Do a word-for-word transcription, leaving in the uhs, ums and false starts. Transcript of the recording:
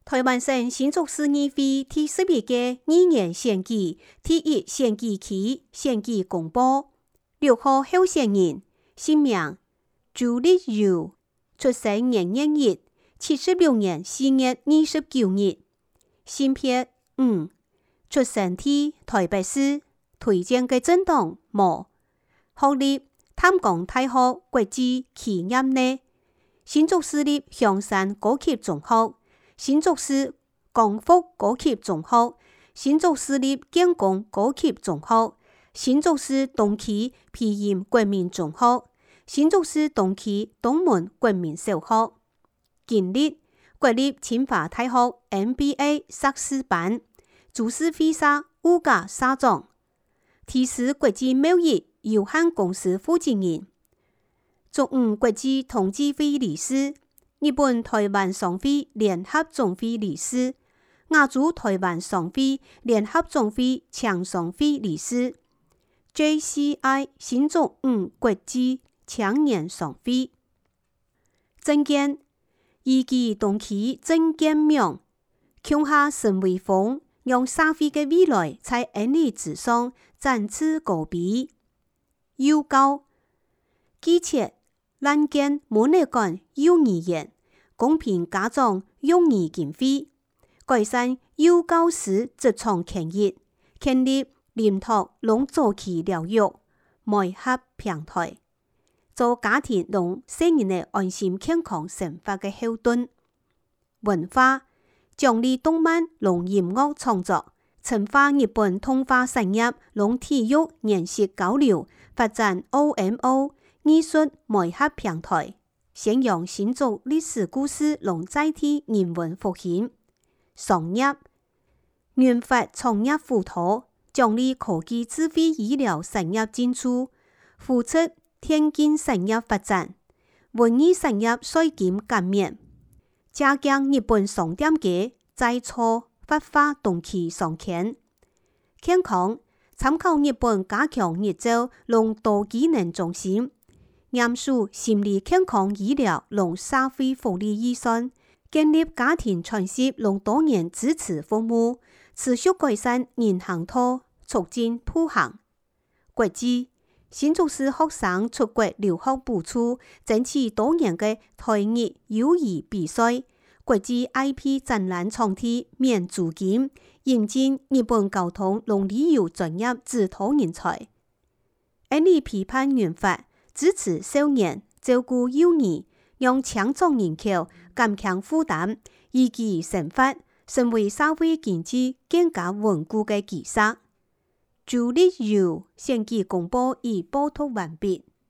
台灣省新竹市議會第十一屆議員選舉第一選舉區選舉公布，六號候選人姓名朱立柔，出生年月日七十六年四月二十九日，性別五，出生地台北市，推薦嘅政黨無，學歷淡江大學國際企業內，新竹市立香山高級中學、新竹市光復高級中學、新竹市立建工高級中學、新竹市東區皮鹽國民中學、新竹市東區東門國民小學。經歷國立清華大學 M B A 碩士班，株式會社五甲社長，提示國際貿易有限公司負責人，中五國際同濟會理事，日本台灣商會聯合總會理事，亞洲台灣商會聯合總會廠商會理事 ，J C I 新竹五國際青年商會。政見依據東區政見名，強下新威風，讓社會嘅未來在恩義之上展翅高飛。幼教基設爛建冇內管幼兒園，公平家長幼兒經費，改善幼教師職場權益，建立臨托攏早期療育媒合平台，做家庭攏成人嘅安心健康生活嘅後盾。文化獎勵動漫攏音樂創作，深化日本動畫產業攏體育研習交流，發展 O M O 藝術媒合平台，宣揚新竹歷史故事攏載體人文復興。商業研發創業輔導，獎勵科技智慧醫療產業進駐，扶持天然產業發展，文藝產業稅金減免，加強日本商店街在錯發化東區商圈。健康參考日本加強日照攏多機能中心，嚴肅心理健康醫療攏社會福利預算，建立家庭傳習攏多元支持服務，持續改善人行道，促進步行。國際新竹市學生出國留學補助，爭取多年嘅台日友誼比賽，國際 I P 展覽場地免租金，引進日本交通攏旅遊專業指導人才。恩利批判原法，支持少年照顧幼兒，讓強壯人口減輕負擔，以及生活成為社會經濟更加穩固嘅基石。朱立柔選舉公報已報道完畢。